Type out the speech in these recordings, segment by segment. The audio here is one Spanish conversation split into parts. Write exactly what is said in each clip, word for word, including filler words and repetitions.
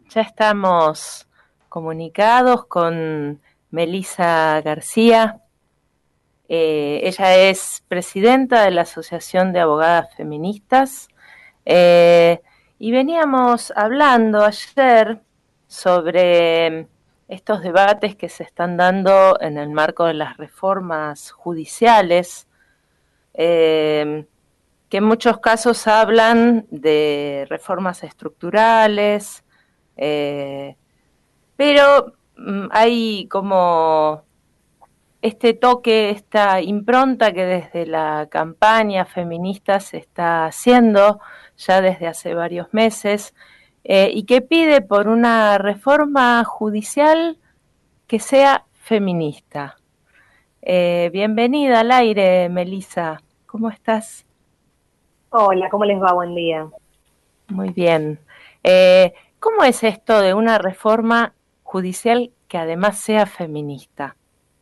Ya estamos comunicados con Melissa García. Eh, ella es presidenta de la Asociación de Abogadas Feministas. Eh, y veníamos hablando ayer sobre estos debates que se están dando en el marco de las reformas judiciales, eh, que en muchos casos hablan de reformas estructurales, eh, pero mm, hay como este toque, esta impronta que desde la campaña feminista se está haciendo ya desde hace varios meses, eh, y que pide por una reforma judicial que sea feminista. Eh, bienvenida al aire, Melissa. ¿Cómo estás? Hola, ¿cómo les va? Buen día. Muy bien. Eh, ¿Cómo es esto de una reforma judicial que además sea feminista?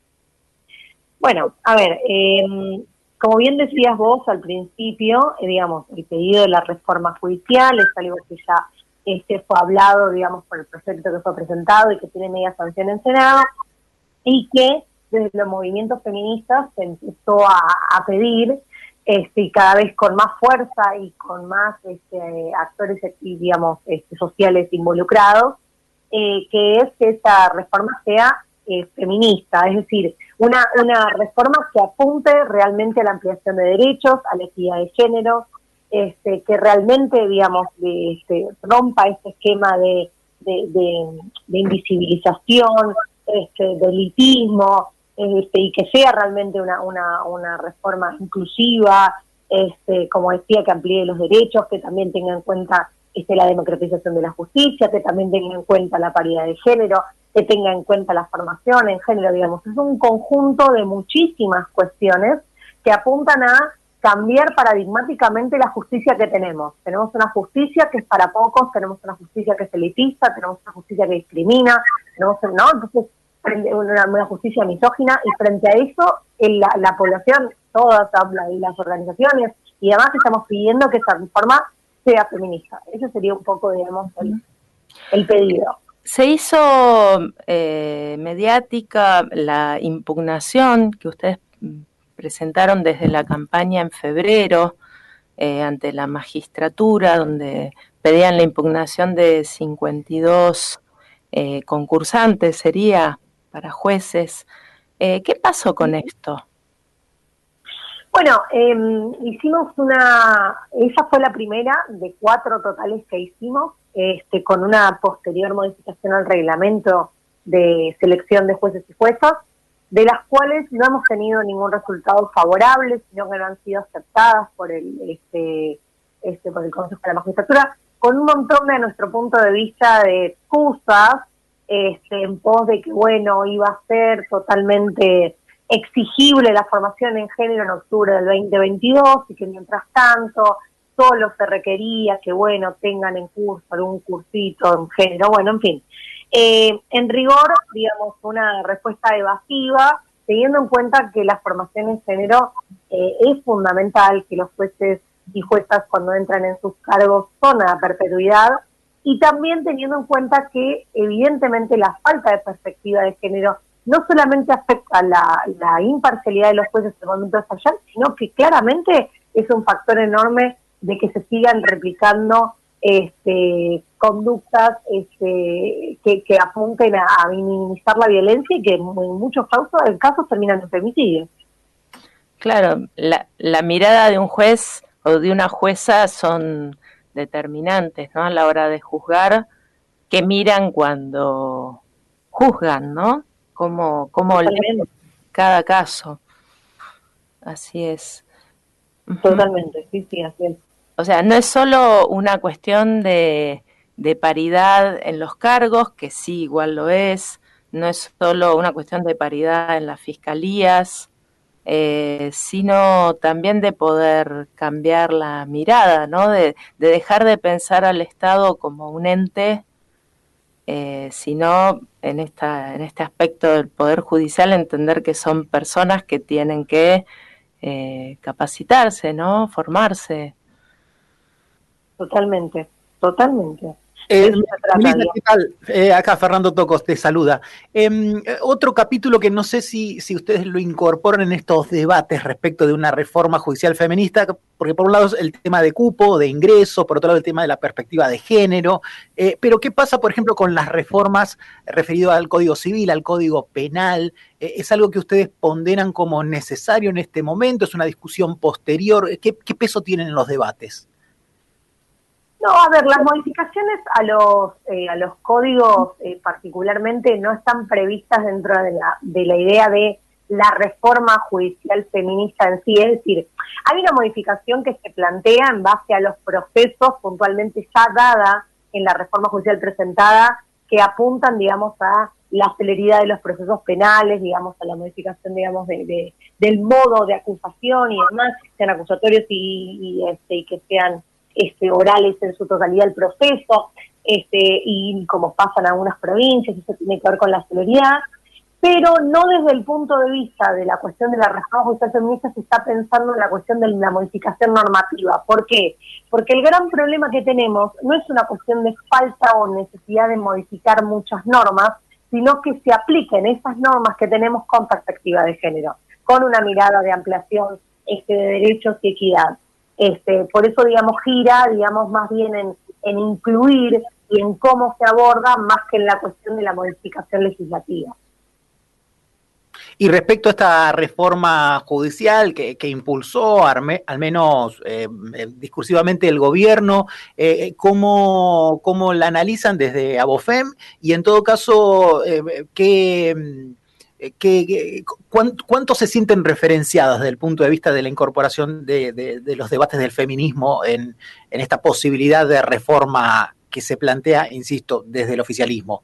Bueno, a ver, eh, como bien decías vos al principio, eh, digamos, el pedido de la reforma judicial es algo que ya este, fue hablado, digamos, por el proyecto que fue presentado y que tiene media sanción en Senado, y que desde los movimientos feministas se empezó a, a pedir, este, y cada vez con más fuerza y con más este, actores, digamos, este, sociales involucrados, eh, que es que esta reforma sea eh, feminista, es decir, una, una reforma que apunte realmente a la ampliación de derechos, a la equidad de género, este, que realmente, digamos, de, este, rompa este esquema de, de, de, de invisibilización, este, de elitismo, este, y que sea realmente una, una, una reforma inclusiva, este, como decía, que amplíe los derechos, que también tenga en cuenta este, la democratización de la justicia, que también tenga en cuenta la paridad de género, que tenga en cuenta la formación en género, digamos. Es un conjunto de muchísimas cuestiones que apuntan a cambiar paradigmáticamente la justicia que tenemos. Tenemos una justicia que es para pocos, tenemos una justicia que es elitista, tenemos una justicia que discrimina, tenemos, ¿no? Entonces, una, una justicia misógina, y frente a eso, la, la población, todas y las organizaciones, y además estamos pidiendo que esa reforma sea feminista. Ese sería un poco, digamos, el, el pedido. Se hizo eh, mediática la impugnación que ustedes presentaron desde la campaña en febrero eh, ante la magistratura, donde pedían la impugnación de cincuenta y dos eh, concursantes, sería para jueces. Eh, ¿Qué pasó con esto? Bueno, eh, hicimos una, esa fue la primera de cuatro totales que hicimos, este, con una posterior modificación al reglamento de selección de jueces y juezas, de las cuales no hemos tenido ningún resultado favorable, sino que no han sido aceptadas por el, este, este, por el Consejo de la Magistratura, con un montón de, a nuestro punto de vista, de excusas, este, en pos de que, bueno, iba a ser totalmente exigible la formación en género en octubre del veinte veintidós, y que mientras tanto solo se requería que, bueno, tengan en curso algún cursito en género, bueno, en fin. Eh, en rigor, digamos, una respuesta evasiva, teniendo en cuenta que la formación en género eh, es fundamental, que los jueces y juezas cuando entran en sus cargos son a perpetuidad, y también teniendo en cuenta que evidentemente la falta de perspectiva de género no solamente afecta la, la imparcialidad de los jueces en el momento de fallar, sino que claramente es un factor enorme de que se sigan replicando este, conductas este, que, que apunten a, a minimizar la violencia, y que en muchos casos, en casos terminan en femicidios. Claro, la, la mirada de un juez o de una jueza son determinantes, ¿no? A la hora de juzgar, que miran cuando juzgan, ¿no? Cómo, cómo leen Totalmente, cada caso. Así es. Uh-huh. totalmente, sí, sí, así es. O sea, no es solo una cuestión de, de paridad en los cargos, que sí, igual lo es, no es solo una cuestión de paridad en las fiscalías, eh, sino también de poder cambiar la mirada, ¿no? De, de dejar de pensar al Estado como un ente, eh, sino en, esta, en este aspecto del Poder Judicial entender que son personas que tienen que eh, capacitarse, ¿no? Formarse. Totalmente, totalmente. Eh, Melissa, ¿qué tal? Eh, acá Fernando Tocos te saluda. Eh, otro capítulo que no sé si, si ustedes lo incorporan en estos debates respecto de una reforma judicial feminista, porque por un lado es el tema de cupo, de ingreso, por otro lado el tema de la perspectiva de género, eh, pero ¿qué pasa, por ejemplo, con las reformas referidas al Código Civil, al Código Penal? Eh, ¿Es algo que ustedes ponderan como necesario en este momento? ¿Es una discusión posterior? ¿Qué, qué peso tienen en los debates? No, a ver, las modificaciones a los eh, a los códigos eh, particularmente no están previstas dentro de la de la idea de la reforma judicial feminista en sí, es decir, hay una modificación que se plantea en base a los procesos puntualmente ya dada en la reforma judicial presentada que apuntan, digamos, a la celeridad de los procesos penales, digamos, a la modificación, digamos, de, de del modo de acusación y demás, que sean acusatorios y, y, este, y que sean Este, orales en su totalidad el proceso, este, y como pasa en algunas provincias, eso tiene que ver con la celeridad, pero no desde el punto de vista de la cuestión de la reforma judicial feminista se está pensando en la cuestión de la modificación normativa. ¿Por qué? Porque el gran problema que tenemos no es una cuestión de falta o necesidad de modificar muchas normas, sino que se apliquen esas normas que tenemos con perspectiva de género, con una mirada de ampliación este, de derechos y equidad. Este, por eso, digamos, gira, digamos, más bien en, en incluir y en cómo se aborda, más que en la cuestión de la modificación legislativa. Y respecto a esta reforma judicial que, que impulsó, arme, al menos eh, discursivamente, el gobierno, eh, ¿cómo, ¿cómo la analizan desde Abofem? Y en todo caso, eh, ¿qué... ¿Qué, qué, cuánto, ¿Cuánto se sienten referenciadas desde el punto de vista de la incorporación de, de, de los debates del feminismo en, en esta posibilidad de reforma que se plantea, insisto, desde el oficialismo?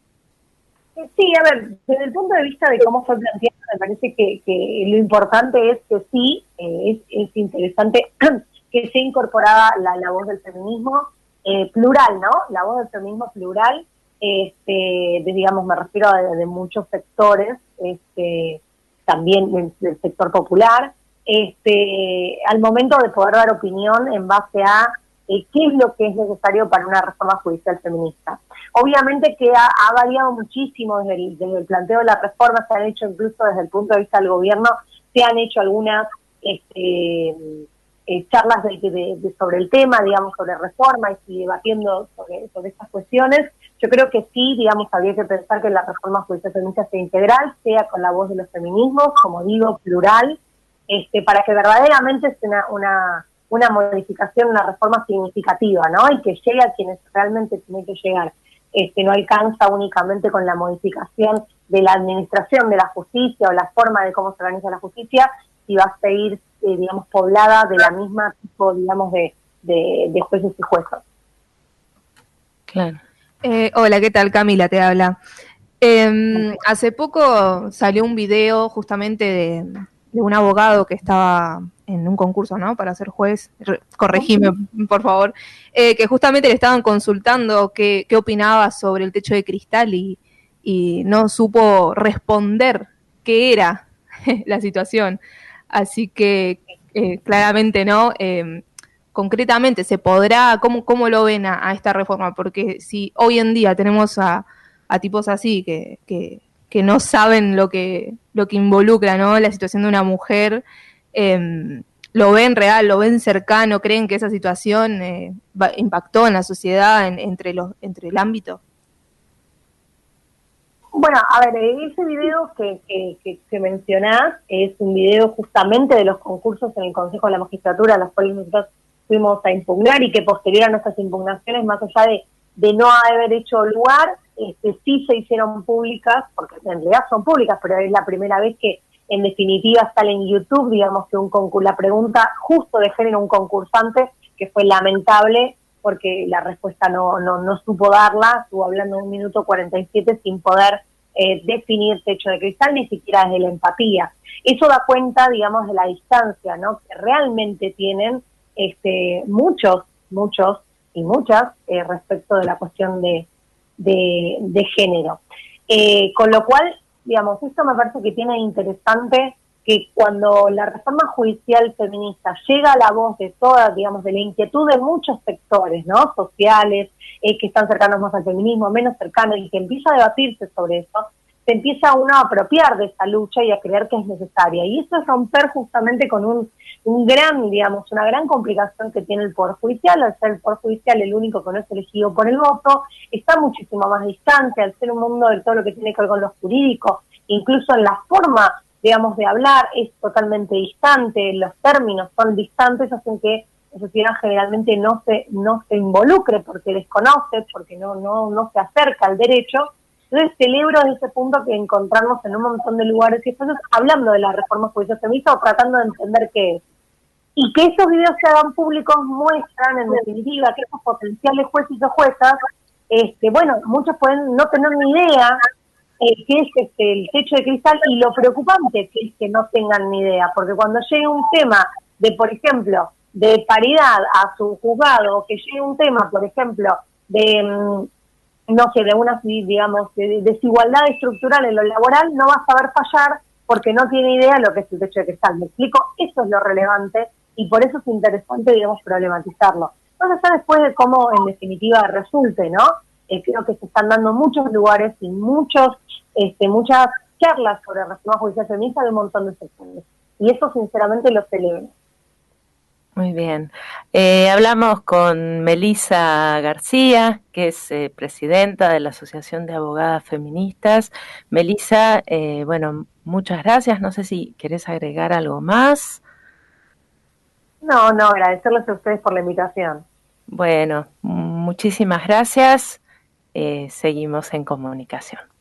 Sí, a ver, desde el punto de vista de cómo fue planteado, me parece que, que lo importante es que sí, eh, es, es interesante que sea incorporada la, la voz del feminismo eh, plural, ¿no? La voz del feminismo plural, este, de, digamos, me refiero a de, de muchos sectores, este, también del, del sector popular, este, al momento de poder dar opinión en base a eh, qué es lo que es necesario para una reforma judicial feminista. Obviamente que ha, ha variado muchísimo desde el, desde el planteo de la reforma, se han hecho incluso desde el punto de vista del gobierno, se han hecho algunas este, eh, charlas de, de, de, sobre el tema, digamos, sobre reforma y debatiendo sobre, sobre estas cuestiones. Yo creo que sí, digamos, habría que pensar que la reforma judicial feminista sea integral, sea con la voz de los feminismos, como digo, plural, este, para que verdaderamente sea una, una, una modificación, una reforma significativa, ¿no? Y que llegue a quienes realmente tiene que llegar. Este, no alcanza únicamente con la modificación de la administración de la justicia o la forma de cómo se organiza la justicia, si va a seguir, eh, digamos, poblada de la misma tipo, digamos, de, de, de jueces y juezas. Claro. Eh, hola, ¿qué tal? Camila te habla. Eh, hace poco salió un video justamente de, de un abogado que estaba en un concurso, ¿no? Para ser juez, Re, corregime, por favor, eh, que justamente le estaban consultando qué, qué opinaba sobre el techo de cristal y, y no supo responder qué era la situación. Así que eh, claramente, ¿no? Eh, concretamente, ¿se podrá, cómo, cómo lo ven a, a esta reforma? Porque si hoy en día tenemos a, a tipos así que, que, que no saben lo que, lo que involucra, ¿no? La situación de una mujer, eh, lo ven real, lo ven cercano, creen que esa situación eh, va, impactó en la sociedad, en, entre, los, entre el ámbito. Bueno, a ver, ese video que, que, que, que mencionás es un video justamente de los concursos en el Consejo de la Magistratura, a los cuales nosotros fuimos a impugnar y que posterior a nuestras impugnaciones, más allá de, de no haber hecho lugar, este, sí se hicieron públicas, porque en realidad son públicas, pero es la primera vez que en definitiva sale en YouTube, digamos que un concurso, la pregunta justo de género un concursante, que fue lamentable porque la respuesta no, no, no supo darla, estuvo hablando un minuto cuarenta y siete sin poder eh, definir techo de cristal, ni siquiera desde la empatía. Eso da cuenta, digamos, de la distancia, ¿no? Que realmente tienen este, muchos, muchos y muchas eh, respecto de la cuestión de, de, de género. Eh, con lo cual, digamos, esto me parece que tiene interesante que cuando la reforma judicial feminista llega a la voz de todas, digamos, de la inquietud de muchos sectores, ¿no? Sociales, eh, que están cercanos más al feminismo, menos cercanos, y que empieza a debatirse sobre eso, se empieza uno a apropiar de esa lucha y a creer que es necesaria. Y eso es romper justamente con un, un gran, digamos, una gran complicación que tiene el Poder Judicial. Al ser el Poder Judicial el único que no es elegido por el voto, está muchísimo más distante, al ser un mundo de todo lo que tiene que ver con lo jurídico, incluso en la forma, digamos, de hablar es totalmente distante, los términos son distantes, hacen que la sociedad generalmente no se no se involucre porque desconoce, porque no no no se acerca al derecho. Entonces celebro desde ese punto que encontrarnos en un montón de lugares y espacios hablando de la reforma judicial feminista o tratando de entender qué es. Y que esos videos se hagan públicos muestran, en definitiva, que esos potenciales jueces o juezas, este, bueno, muchos pueden no tener ni idea Eh, que es este, el techo de cristal, y lo preocupante que es que no tengan ni idea, porque cuando llegue un tema de, por ejemplo, de paridad a su juzgado, o que llegue un tema, por ejemplo, de, no sé, de una, digamos, de desigualdad estructural en lo laboral, no va a saber fallar porque no tiene idea de lo que es el techo de cristal. ¿Me explico? Eso es lo relevante y por eso es interesante, digamos, problematizarlo. Entonces, ya después de cómo, en definitiva, resulte, ¿no? Eh, creo que se están dando muchos lugares y muchos, este, muchas charlas sobre reforma judicial feminista de un montón de sectores. Y eso sinceramente lo celebro. Muy bien. Eh, hablamos con Melisa García, que es eh, presidenta de la Asociación de Abogadas Feministas. Melisa, eh, bueno, muchas gracias. No sé si querés agregar algo más. No, no, agradecerles a ustedes por la invitación. Bueno, muchísimas gracias. Eh, seguimos en comunicación.